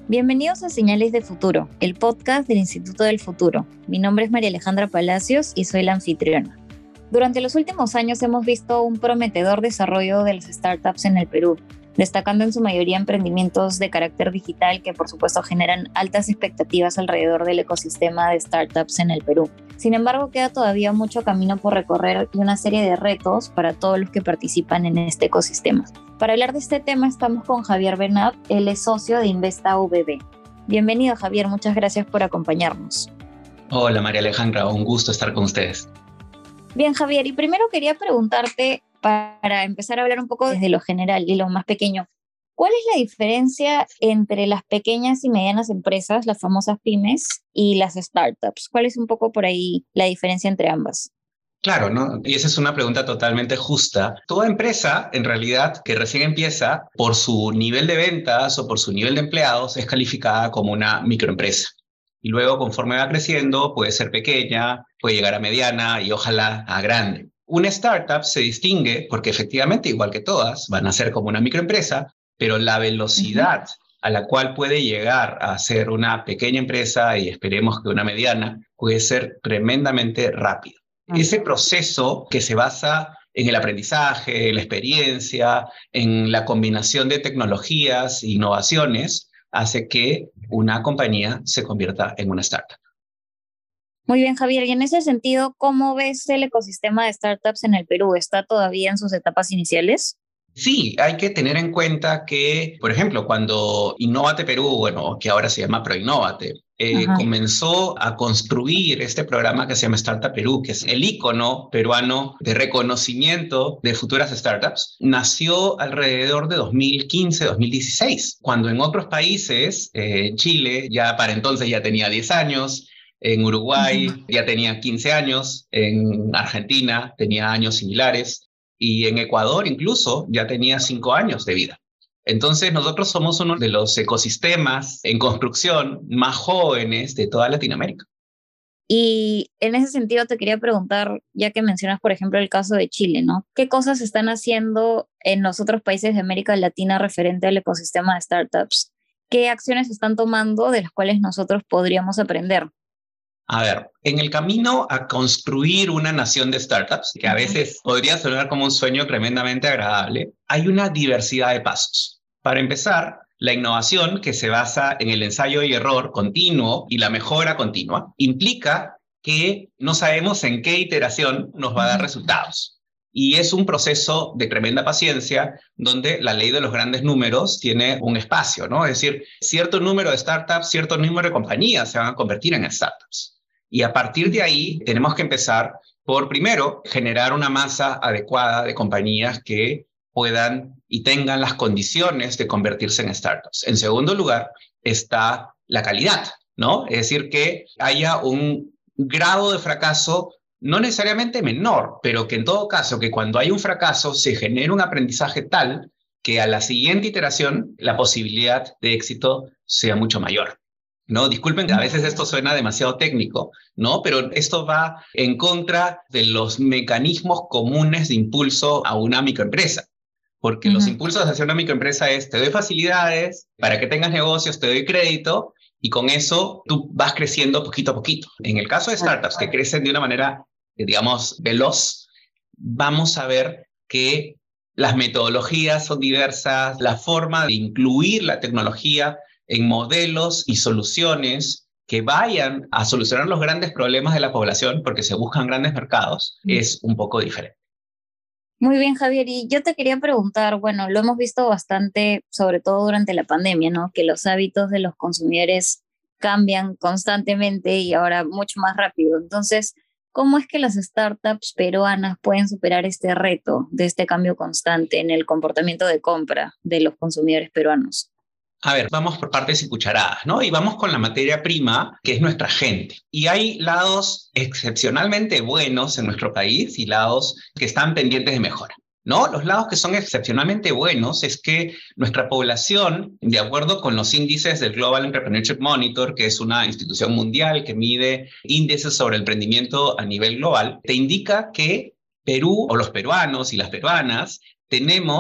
Bienvenidos a Señales de Futuro, el podcast del Instituto del Futuro. Mi nombre es María Alejandra Palacios y soy la anfitriona. Durante los últimos años hemos visto un prometedor desarrollo de las startups en el Perú, destacando en su mayoría emprendimientos de carácter digital que por supuesto generan altas expectativas alrededor del ecosistema de startups en el Perú. Sin embargo, queda todavía mucho camino por recorrer y una serie de retos para todos los que participan en este ecosistema. Para hablar de este tema estamos con Javier Benat, él es socio de Investa UBB. Bienvenido, Javier, muchas gracias por acompañarnos. Hola María Alejandra, un gusto estar con ustedes. Bien, Javier, y primero quería preguntarte, para empezar a hablar un poco desde lo general y lo más pequeño, ¿cuál es la diferencia entre las pequeñas y medianas empresas, las famosas pymes, y las startups? ¿Cuál es un poco por ahí la diferencia entre ambas? Claro, ¿no? Y esa es una pregunta totalmente justa. Toda empresa, en realidad, que recién empieza, por su nivel de ventas o por su nivel de empleados, es calificada como una microempresa. Y luego, conforme va creciendo, puede ser pequeña, puede llegar a mediana y ojalá a grande. Una startup se distingue porque efectivamente, igual que todas, van a ser como una microempresa, pero la velocidad a la cual puede llegar a ser una pequeña empresa y esperemos que una mediana, puede ser tremendamente rápida. Ese proceso que se basa en el aprendizaje, en la experiencia, en la combinación de tecnologías e innovaciones, hace que una compañía se convierta en una startup. Muy bien, Javier. Y en ese sentido, ¿cómo ves el ecosistema de startups en el Perú? ¿Está todavía en sus etapas iniciales? Sí, hay que tener en cuenta que, por ejemplo, cuando Innovate Perú, bueno, que ahora se llama ProInnovate, comenzó a construir este programa que se llama Startup Perú, que es el ícono peruano de reconocimiento de futuras startups, nació alrededor de 2015-2016, cuando en otros países, Chile ya para entonces ya tenía 10 años, en Uruguay ya tenía 15 años, en Argentina tenía años similares, y en Ecuador incluso ya tenía 5 años de vida. Entonces nosotros somos uno de los ecosistemas en construcción más jóvenes de toda Latinoamérica. Y en ese sentido te quería preguntar, ya que mencionas, por ejemplo, el caso de Chile, ¿no? ¿Qué cosas están haciendo en los otros países de América Latina referente al ecosistema de startups? ¿Qué acciones están tomando de las cuales nosotros podríamos aprender? A ver, en el camino a construir una nación de startups, que a veces podría sonar como un sueño tremendamente agradable, hay una diversidad de pasos. Para empezar, la innovación, que se basa en el ensayo y error continuo y la mejora continua, implica que no sabemos en qué iteración nos va a dar resultados. Y es un proceso de tremenda paciencia donde la ley de los grandes números tiene un espacio, ¿no? Es decir, cierto número de startups, cierto número de compañías se van a convertir en startups. Y a partir de ahí tenemos que empezar por, primero, generar una masa adecuada de compañías que puedan y tengan las condiciones de convertirse en startups. En segundo lugar, está la calidad, ¿no? Es decir, que haya un grado de fracaso no necesariamente menor, pero que en todo caso, que cuando hay un fracaso se genere un aprendizaje tal que a la siguiente iteración la posibilidad de éxito sea mucho mayor. No, disculpen, a veces esto suena demasiado técnico, ¿no? Pero esto va en contra de los mecanismos comunes de impulso a una microempresa. Porque los impulsos hacia una microempresa es, te doy facilidades para que tengas negocios, te doy crédito, y con eso tú vas creciendo poquito a poquito. En el caso de startups que crecen de una manera, digamos, veloz, vamos a ver que las metodologías son diversas, la forma de incluir la tecnología en modelos y soluciones que vayan a solucionar los grandes problemas de la población, porque se buscan grandes mercados, es un poco diferente. Muy bien, Javier. Y yo te quería preguntar, bueno, lo hemos visto bastante, sobre todo durante la pandemia, ¿no? Que los hábitos de los consumidores cambian constantemente y ahora mucho más rápido. Entonces, ¿cómo es que las startups peruanas pueden superar este reto de este cambio constante en el comportamiento de compra de los consumidores peruanos? A ver, vamos por partes y cucharadas, ¿no? Y vamos con la materia prima, que es nuestra gente. Y hay lados excepcionalmente buenos en nuestro país y lados que están pendientes de mejora, ¿no? Los lados que son excepcionalmente buenos es que nuestra población, de acuerdo con los índices del Global Entrepreneurship Monitor, que es una institución mundial que mide índices sobre el emprendimiento a nivel global, te indica que Perú o los peruanos y las peruanas tenemos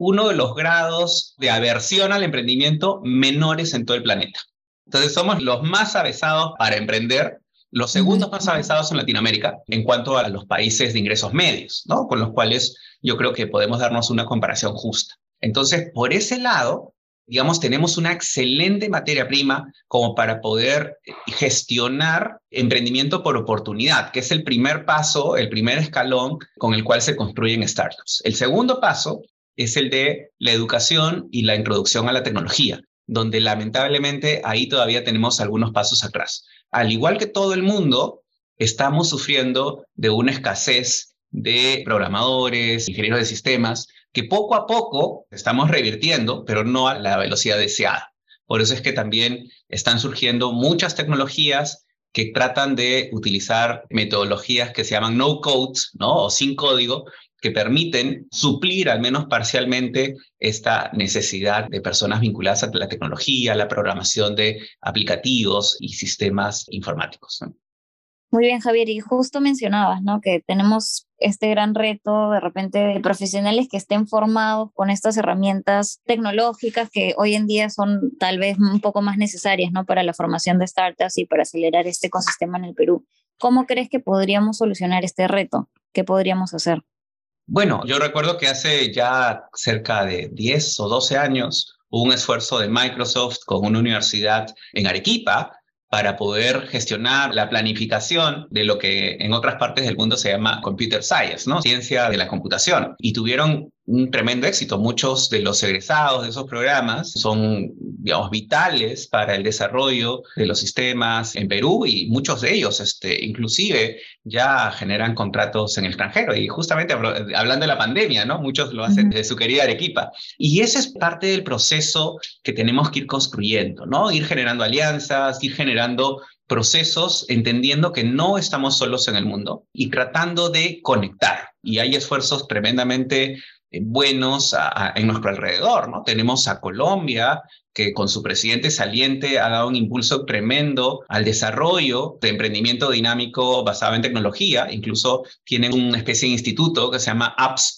uno de los grados de aversión al emprendimiento menores en todo el planeta. Entonces somos los más avesados para emprender, los segundos más avesados en Latinoamérica en cuanto a los países de ingresos medios, ¿no? Con los cuales yo creo que podemos darnos una comparación justa. Entonces, por ese lado, digamos, tenemos una excelente materia prima como para poder gestionar emprendimiento por oportunidad, que es el primer paso, el primer escalón con el cual se construyen startups. El segundo paso es el de la educación y la introducción a la tecnología, donde lamentablemente ahí todavía tenemos algunos pasos atrás. Al igual que todo el mundo, estamos sufriendo de una escasez de programadores, ingenieros de sistemas, que poco a poco estamos revirtiendo, pero no a la velocidad deseada. Por eso es que también están surgiendo muchas tecnologías que tratan de utilizar metodologías que se llaman no code, ¿no? O sin código, que permiten suplir al menos parcialmente esta necesidad de personas vinculadas a la tecnología, la programación de aplicativos y sistemas informáticos, ¿no? Muy bien, Javier, y justo mencionabas, ¿no? Que tenemos este gran reto de repente de profesionales que estén formados con estas herramientas tecnológicas que hoy en día son tal vez un poco más necesarias, ¿no? Para la formación de startups y para acelerar este ecosistema en el Perú. ¿Cómo crees que podríamos solucionar este reto? ¿Qué podríamos hacer? Bueno, yo recuerdo que hace ya cerca de 10 o 12 años hubo un esfuerzo de Microsoft con una universidad en Arequipa para poder gestionar la planificación de lo que en otras partes del mundo se llama computer science, ¿no? Ciencia de la computación. Y tuvieron un tremendo éxito. Muchos de los egresados de esos programas son, digamos, vitales para el desarrollo de los sistemas en Perú y muchos de ellos, inclusive, ya generan contratos en el extranjero. Y justamente hablando de la pandemia, ¿no? Muchos lo hacen desde su querida Arequipa. Y ese es parte del proceso que tenemos que ir construyendo, ¿no? Ir generando alianzas, ir generando procesos, entendiendo que no estamos solos en el mundo y tratando de conectar. Y hay esfuerzos tremendamente buenos en nuestro alrededor, ¿no? Tenemos a Colombia, que con su presidente saliente ha dado un impulso tremendo al desarrollo de emprendimiento dinámico basado en tecnología. Incluso tienen una especie de instituto que se llama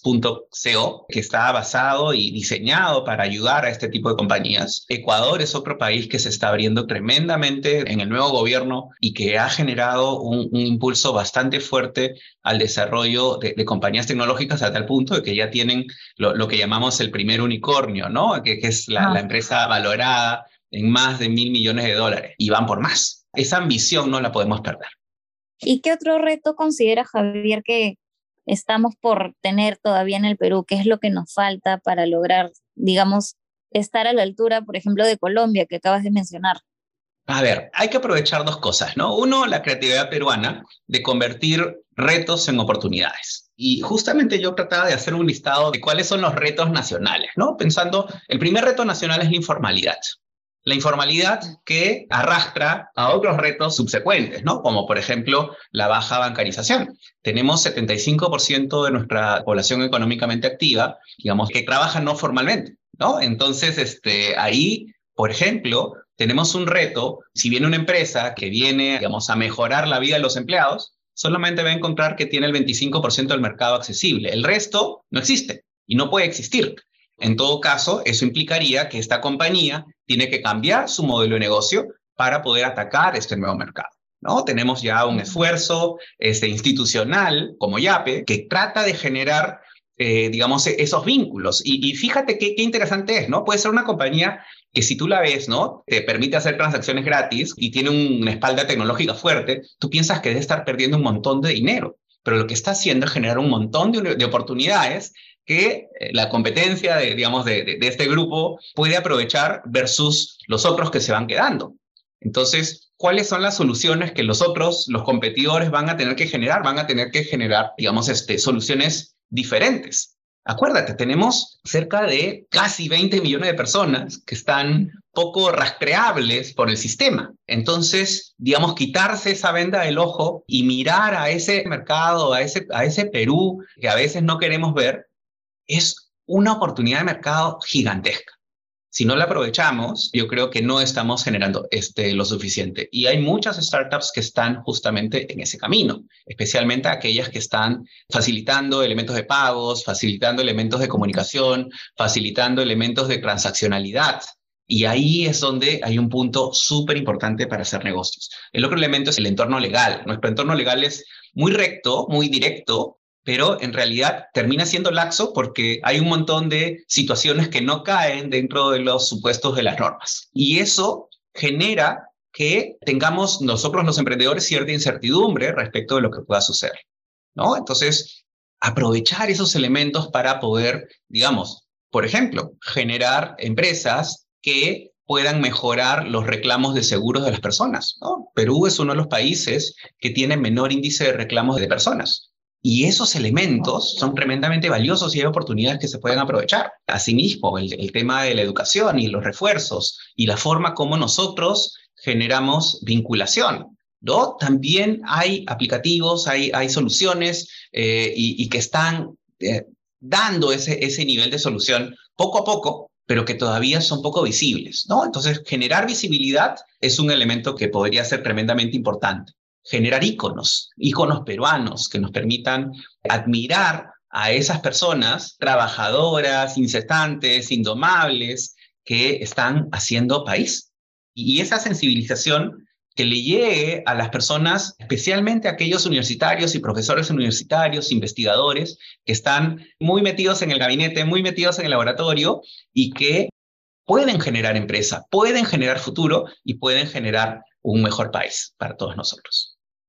apps.co, que está basado y diseñado para ayudar a este tipo de compañías. Ecuador es otro país que se está abriendo tremendamente en el nuevo gobierno y que ha generado un impulso bastante fuerte al desarrollo de compañías tecnológicas a tal punto de que ya tienen lo que llamamos el primer unicornio, ¿no? Que es la empresa valorada en más de $1.000 millones y van por más. Esa ambición no la podemos perder. ¿Y qué otro reto considera, Javier, que estamos por tener todavía en el Perú? ¿Qué es lo que nos falta para lograr, digamos, estar a la altura, por ejemplo, de Colombia, que acabas de mencionar? A ver, hay que aprovechar dos cosas, ¿no? Uno, la creatividad peruana de convertir retos en oportunidades. Y justamente yo trataba de hacer un listado de cuáles son los retos nacionales, ¿no? Pensando, el primer reto nacional es la informalidad. La informalidad que arrastra a otros retos subsecuentes, ¿no? Como por ejemplo la baja bancarización. Tenemos 75% de nuestra población económicamente activa, digamos, que trabaja no formalmente, ¿no? Entonces, ahí, por ejemplo, tenemos un reto. Si viene una empresa que viene, digamos, a mejorar la vida de los empleados, solamente va a encontrar que tiene el 25% del mercado accesible. El resto no existe y no puede existir. En todo caso, eso implicaría que esta compañía tiene que cambiar su modelo de negocio para poder atacar este nuevo mercado, ¿no? Tenemos ya un esfuerzo institucional como YAPE que trata de generar, digamos, esos vínculos. Y fíjate qué interesante es, ¿no? Puede ser una compañía que si tú la ves, ¿no? Te permite hacer transacciones gratis y tiene una espalda tecnológica fuerte, tú piensas que debe estar perdiendo un montón de dinero, pero lo que está haciendo es generar un montón de oportunidades que la competencia de este grupo puede aprovechar versus los otros que se van quedando. Entonces, ¿cuáles son las soluciones que los competidores van a tener que generar? Van a tener que generar, digamos, soluciones diferentes. Acuérdate, tenemos cerca de casi 20 millones de personas que están poco rastreables por el sistema. Entonces, digamos, quitarse esa venda del ojo y mirar a ese mercado, a ese Perú que a veces no queremos ver, es una oportunidad de mercado gigantesca. Si no la aprovechamos, yo creo que no estamos generando lo suficiente. Y hay muchas startups que están justamente en ese camino, especialmente aquellas que están facilitando elementos de pagos, facilitando elementos de comunicación, facilitando elementos de transaccionalidad. Y ahí es donde hay un punto súper importante para hacer negocios. El otro elemento es el entorno legal. Nuestro entorno legal es muy recto, muy directo, pero en realidad termina siendo laxo porque hay un montón de situaciones que no caen dentro de los supuestos de las normas. Y eso genera que tengamos nosotros los emprendedores cierta incertidumbre respecto de lo que pueda suceder, ¿no? Entonces, aprovechar esos elementos para poder, digamos, por ejemplo, generar empresas que puedan mejorar los reclamos de seguros de las personas, ¿no? Perú es uno de los países que tiene menor índice de reclamos de personas. Y esos elementos son tremendamente valiosos y hay oportunidades que se pueden aprovechar. Asimismo, el tema de la educación y los refuerzos y la forma como nosotros generamos vinculación, ¿no? También hay aplicativos, hay soluciones y que están dando ese nivel de solución poco a poco, pero que todavía son poco visibles, ¿no? Entonces, generar visibilidad es un elemento que podría ser tremendamente importante. Generar íconos peruanos que nos permitan admirar a esas personas trabajadoras, incesantes, indomables, que están haciendo país. Y esa sensibilización que le llegue a las personas, especialmente a aquellos universitarios y profesores universitarios, investigadores, que están muy metidos en el gabinete, muy metidos en el laboratorio y que pueden generar empresa, pueden generar futuro y pueden generar un mejor país para todos nosotros.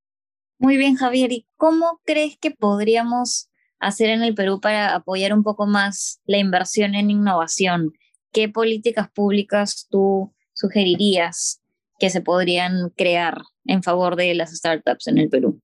Muy bien, Javier. ¿Y cómo crees que podríamos hacer en el Perú para apoyar un poco más la inversión en innovación? ¿Qué políticas públicas tú sugerirías que se podrían crear en favor de las startups en el Perú?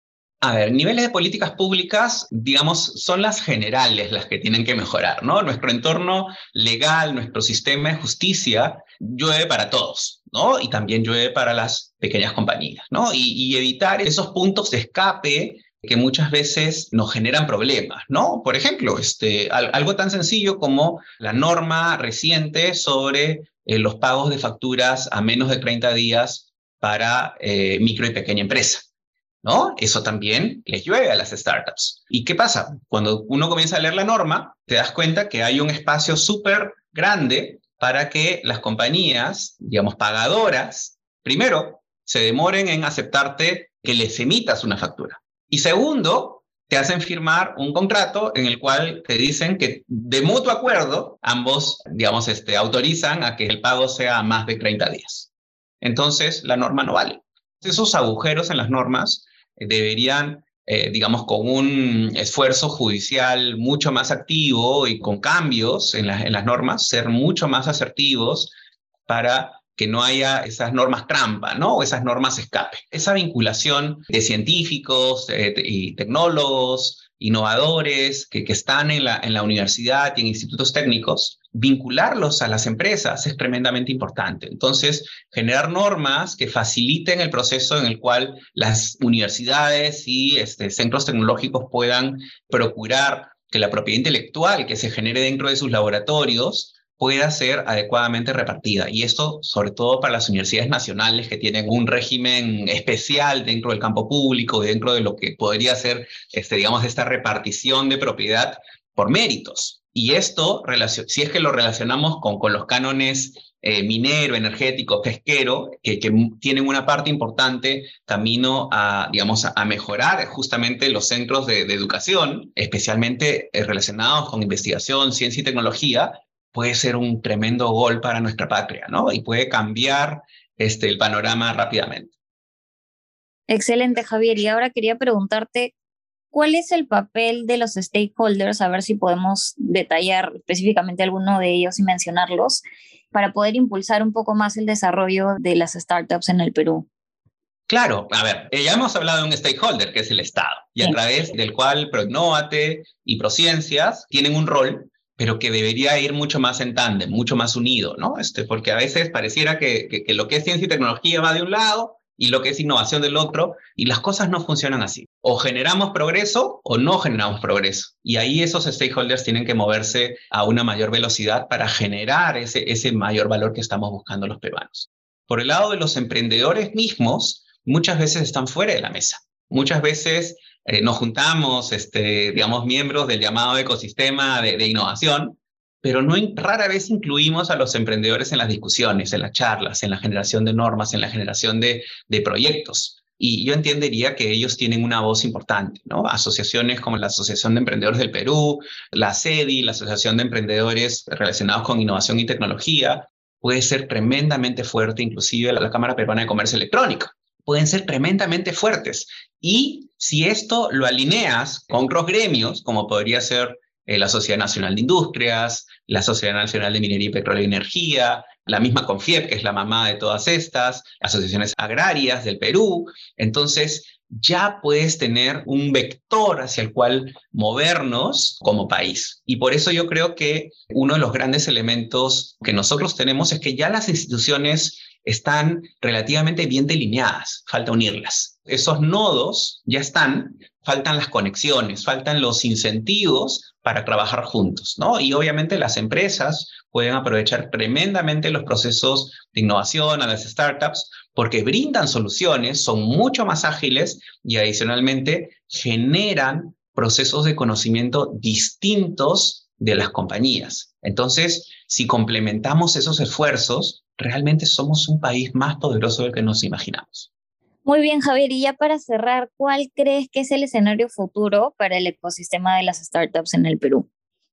A ver, niveles de políticas públicas, digamos, son las generales las que tienen que mejorar, ¿no? Nuestro entorno legal, nuestro sistema de justicia llueve para todos, ¿no? Y también llueve para las pequeñas compañías, ¿no? Y evitar esos puntos de escape que muchas veces nos generan problemas, ¿no? Por ejemplo, algo tan sencillo como la norma reciente sobre los pagos de facturas a menos de 30 días para micro y pequeña empresa, ¿no? Eso también les llueve a las startups. ¿Y qué pasa? Cuando uno comienza a leer la norma, te das cuenta que hay un espacio súper grande para que las compañías, digamos, pagadoras, primero, se demoren en aceptarte que les emitas una factura. Y segundo, te hacen firmar un contrato en el cual te dicen que de mutuo acuerdo, ambos, digamos, autorizan a que el pago sea a más de 30 días. Entonces, la norma no vale. Esos agujeros en las normas deberían, digamos, con un esfuerzo judicial mucho más activo y con cambios en las normas, ser mucho más asertivos para que no haya esas normas trampa, ¿no? O esas normas escape. Esa vinculación de científicos y tecnólogos, innovadores que están en la universidad y en institutos técnicos, vincularlos a las empresas es tremendamente importante. Entonces, generar normas que faciliten el proceso en el cual las universidades y centros tecnológicos puedan procurar que la propiedad intelectual que se genere dentro de sus laboratorios pueda ser adecuadamente repartida. Y esto, sobre todo para las universidades nacionales que tienen un régimen especial dentro del campo público, dentro de lo que podría ser, digamos, esta repartición de propiedad por méritos. Y esto, si es que lo relacionamos con los cánones minero, energético, pesquero, que tienen una parte importante camino a, digamos, a mejorar justamente los centros de educación, especialmente relacionados con investigación, ciencia y tecnología, puede ser un tremendo gol para nuestra patria, ¿no? Y puede cambiar el panorama rápidamente. Excelente, Javier. Y ahora quería preguntarte, ¿cuál es el papel de los stakeholders? A ver si podemos detallar específicamente alguno de ellos y mencionarlos para poder impulsar un poco más el desarrollo de las startups en el Perú. Claro, a ver, ya hemos hablado de un stakeholder, que es el Estado, y a través del cual Proinnovate y Prociencias tienen un rol, pero que debería ir mucho más en tándem, mucho más unido, ¿no? Porque a veces pareciera que lo que es ciencia y tecnología va de un lado y lo que es innovación del otro, y las cosas no funcionan así. O generamos progreso o no generamos progreso. Y ahí esos stakeholders tienen que moverse a una mayor velocidad para generar ese mayor valor que estamos buscando los peruanos. Por el lado de los emprendedores mismos, muchas veces están fuera de la mesa. Muchas veces nos juntamos, digamos, miembros del llamado ecosistema de innovación, pero rara vez incluimos a los emprendedores en las discusiones, en las charlas, en la generación de normas, en la generación de proyectos. Y yo entendería que ellos tienen una voz importante, ¿no? Asociaciones como la Asociación de Emprendedores del Perú, la ACEDI, la Asociación de Emprendedores relacionados con Innovación y Tecnología, puede ser tremendamente fuerte, inclusive la Cámara Peruana de Comercio Electrónico. Pueden ser tremendamente fuertes. Y si esto lo alineas con otros gremios, como podría ser la Sociedad Nacional de Industrias, la Sociedad Nacional de Minería y Petróleo y Energía, la misma CONFIEP, que es la mamá de todas estas, asociaciones agrarias del Perú. Entonces, ya puedes tener un vector hacia el cual movernos como país. Y por eso yo creo que uno de los grandes elementos que nosotros tenemos es que ya las instituciones están relativamente bien delineadas, falta unirlas. Esos nodos ya están, faltan las conexiones, faltan los incentivos para trabajar juntos, ¿no? Y obviamente las empresas pueden aprovechar tremendamente los procesos de innovación a las startups porque brindan soluciones, son mucho más ágiles y adicionalmente generan procesos de conocimiento distintos de las compañías. Entonces, si complementamos esos esfuerzos, realmente somos un país más poderoso del que nos imaginamos. Muy bien, Javier. Y ya para cerrar, ¿cuál crees que es el escenario futuro para el ecosistema de las startups en el Perú?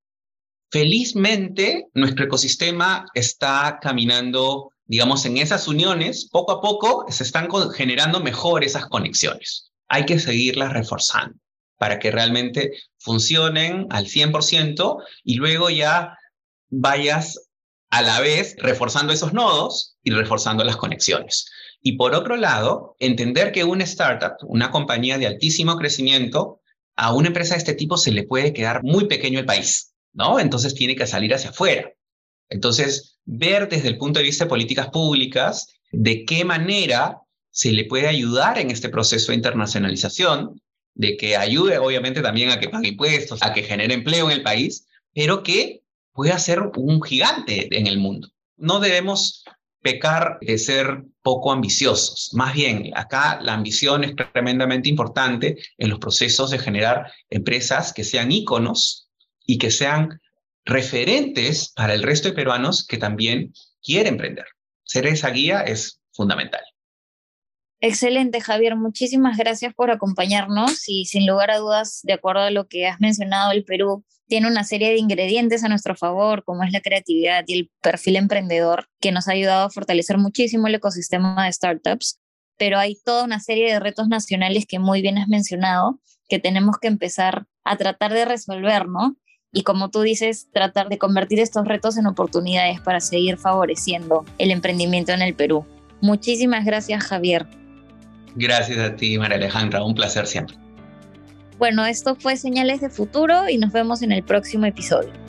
Felizmente, nuestro ecosistema está caminando, digamos, en esas uniones. Poco a poco se están generando mejor esas conexiones. Hay que seguirlas reforzando para que realmente funcionen al 100% y luego ya vayas a la vez reforzando esos nodos y reforzando las conexiones. Y por otro lado, entender que una startup, una compañía de altísimo crecimiento, a una empresa de este tipo se le puede quedar muy pequeño el país, ¿no? Entonces tiene que salir hacia afuera. Entonces, ver desde el punto de vista de políticas públicas de qué manera se le puede ayudar en este proceso de internacionalización, de que ayude obviamente también a que pague impuestos, a que genere empleo en el país, pero que pueda ser un gigante en el mundo. No debemos pecar de ser poco ambiciosos. Más bien, acá la ambición es tremendamente importante en los procesos de generar empresas que sean íconos y que sean referentes para el resto de peruanos que también quieren emprender. Ser esa guía es fundamental. Excelente, Javier. Muchísimas gracias por acompañarnos y sin lugar a dudas, de acuerdo a lo que has mencionado, el Perú tiene una serie de ingredientes a nuestro favor, como es la creatividad y el perfil emprendedor, que nos ha ayudado a fortalecer muchísimo el ecosistema de startups, pero hay toda una serie de retos nacionales que muy bien has mencionado, que tenemos que empezar a tratar de resolver, ¿no? Y como tú dices, tratar de convertir estos retos en oportunidades para seguir favoreciendo el emprendimiento en el Perú. Muchísimas gracias, Javier. Gracias a ti, María Alejandra. Un placer siempre. Bueno, esto fue Señales de Futuro y nos vemos en el próximo episodio.